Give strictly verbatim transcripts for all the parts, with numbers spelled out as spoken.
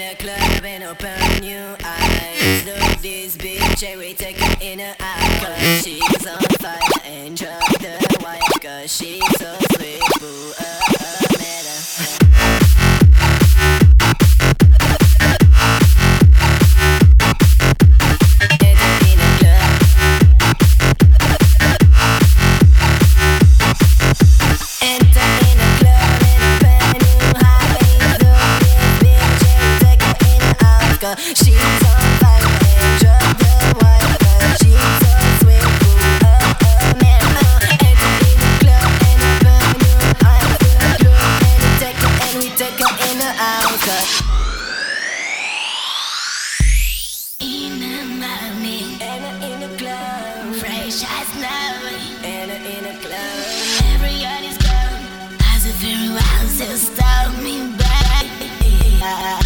the club and open new eyes. Look this bitch and we take her in her eye. Cause she's on fire and drop the wine. Cause she's so sweet, boo, uh, uh, matter. She's on fire and drop the wine. But she's so sweet, ooh, uh, uh, man, uh. Enter in the club and open your eyes. The club and we take her and we take her in the house. In the morning, and in the club, fresh as snow, and in the club, everybody's gone. As if everyone just stole me back.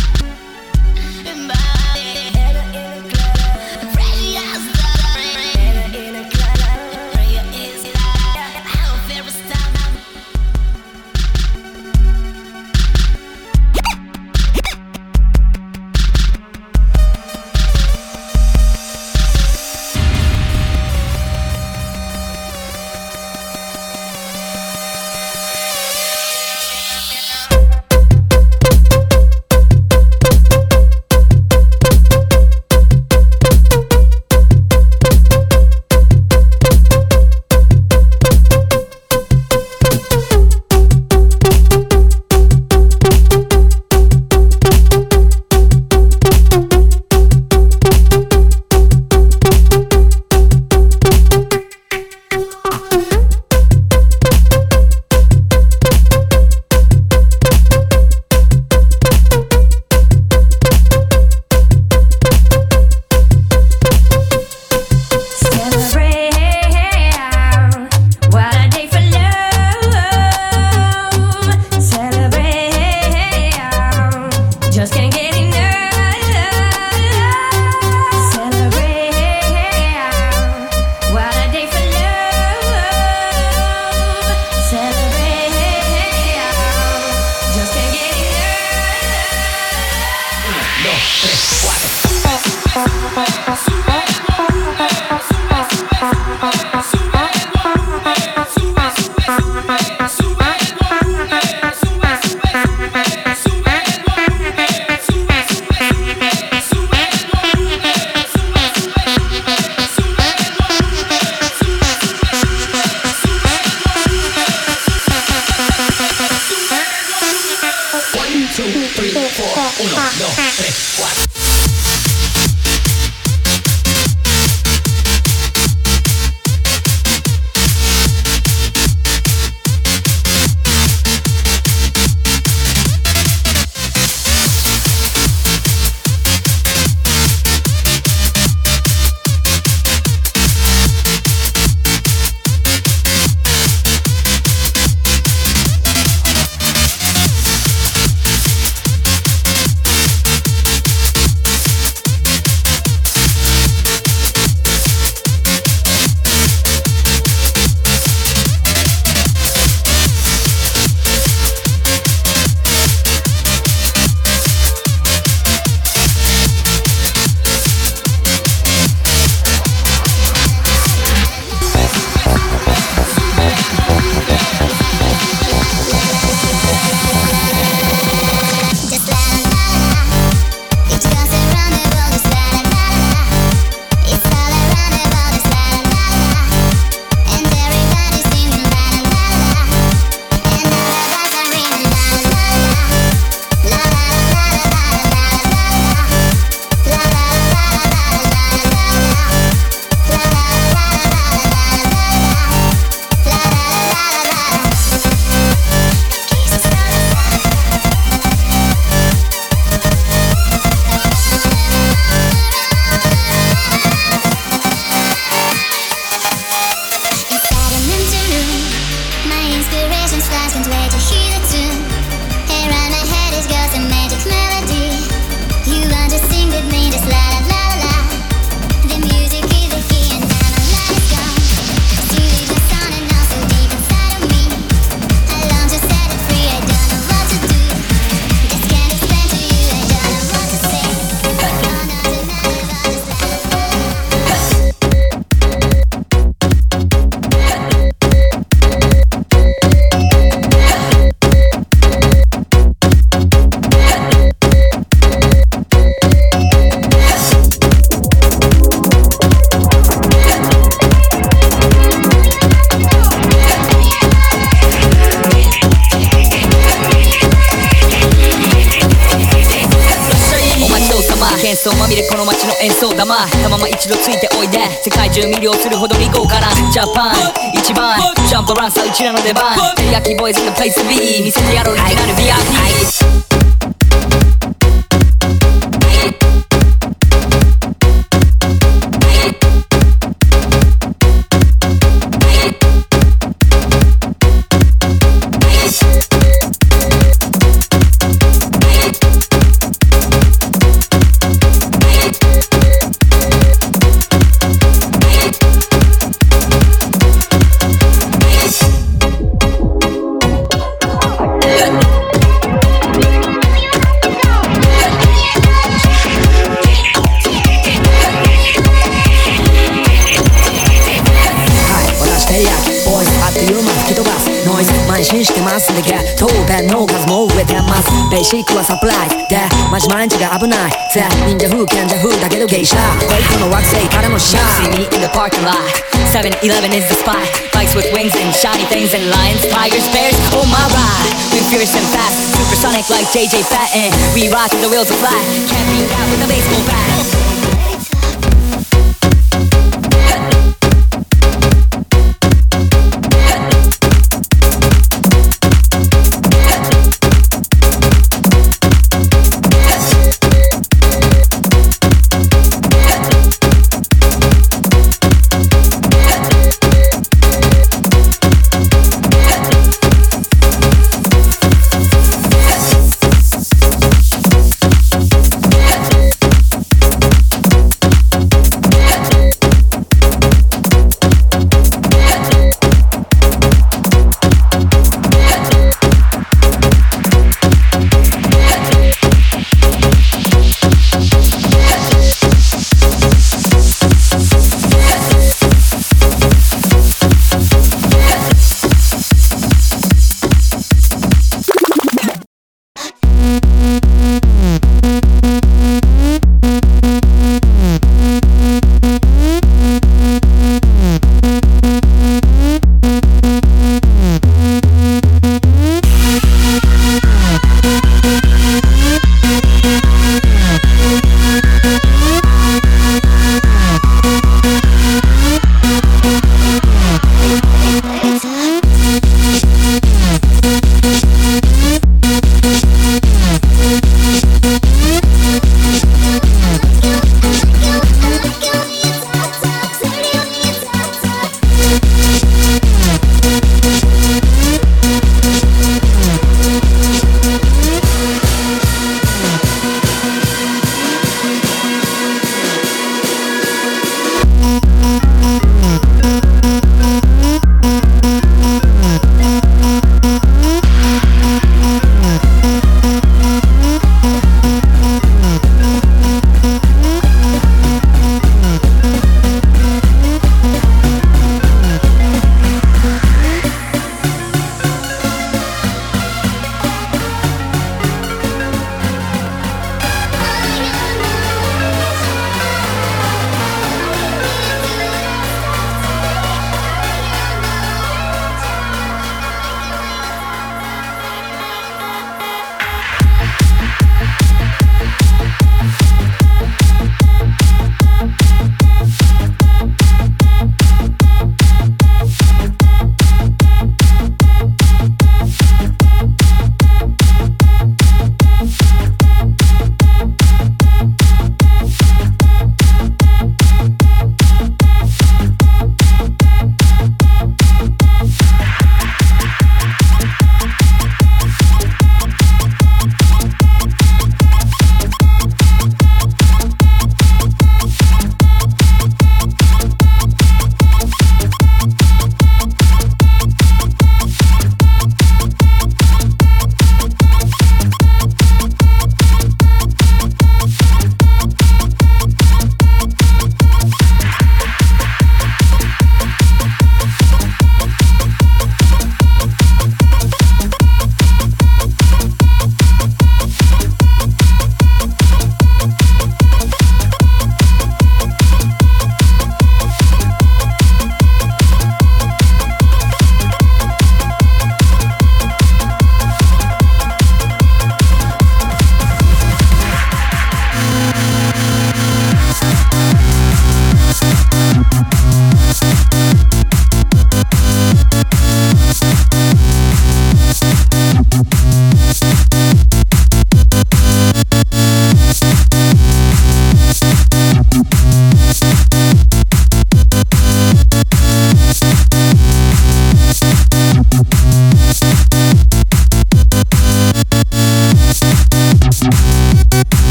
構ったまま一度ついておいで世界中魅了するほどに豪華なジャパン一番ジャンプランサーうちらの出番テリヤキボーイズのプレイス B 見せてやろうオリジナル ブイアイピー、はい慢心してますんでゲットペンの数も増えてますベーシックはサプライズでマジ毎日が危ないぜ忍者風賢者風だけど芸者こいつの惑星からのシャー See me in the parking lot seven eleven is the spot Bikes with wings and shiny things and lions, tigers, bears, oh my ride We're fierce and fast, supersonic like J J Fatten We ride till the wheels are flat Can't beat out with a baseball bat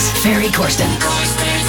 Ferry Corsten.